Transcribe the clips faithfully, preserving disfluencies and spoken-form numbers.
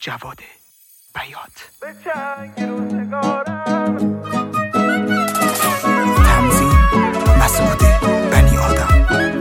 جواد بیات. به چنگ روزگارم تنظیم مسعود بنی آدم.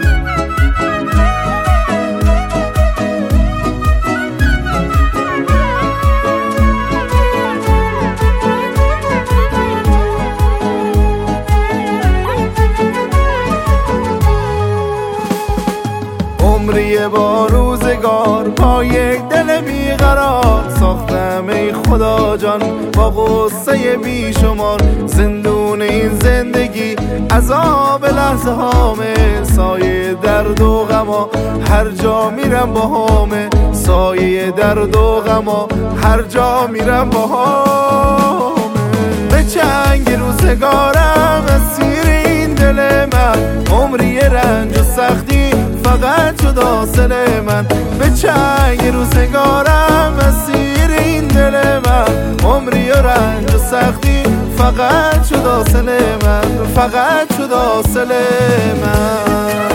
عمری با روزگار با یک دل بیقرار ساختم ای خدا جان با غصه بیشمار. زندون این زندگی عذاب لحظه هامه، سایه درد و غما هر جا میرم با همه، سایه درد و غما هر جا میرم با همه. به چنگ روزگارم اسیر این دل من، عمری رنج و سختی فقط شد حاصل من. به چنگ روزگارم اسیر این دل من، عمری و رنج و سختی فقط شد حاصل من، فقط شد حاصل من.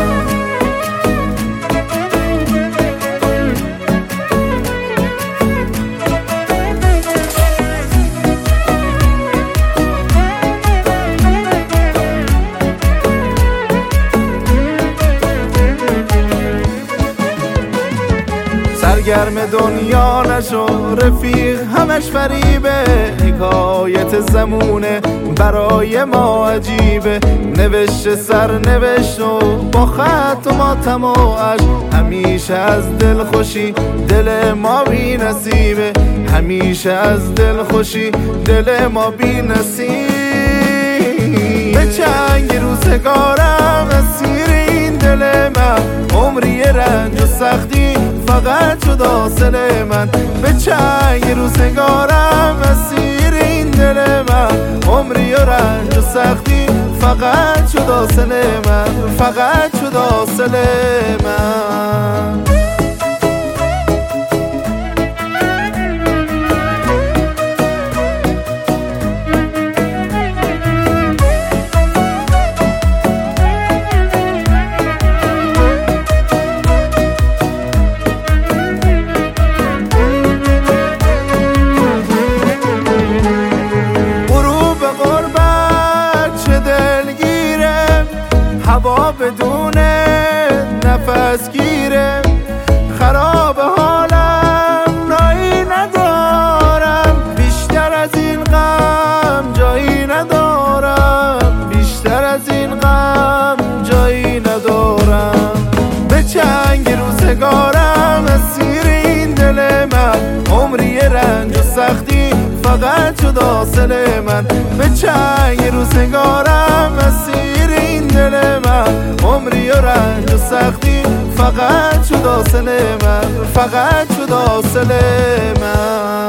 سرگرم دنیا نشو رفیق همش فریبه، حکایت زمونه برای ما عجیبه. نوشته سر نوشت و با خط و ماتم و عشق، همیشه از دل خوشی دل ما بی نصیبه، همیشه از دل خوشی دل ما بی نصیبه. به چنگ روزگارم اسیر این دل من، عمری رنج و سختی فقط شد حاصل من. به چنگ روزگارم اسیر این دل من، عمری و رنج و سختی فقط شد حاصل من، فقط شد حاصل من. هوا بدون نفس گیره، خراب حالم نایی ندارم، بیشتر از این غم جایی ندارم، بیشتر از این غم جایی ندارم. به چنگ روزگارم اسیر این دل من، عمری رنج و سختی فقط شد حاصل من. به چنگ روزگارم اسیر این دل من، عمری و رنج و سختی فقط شد حاصل من، فقط شد حاصل من.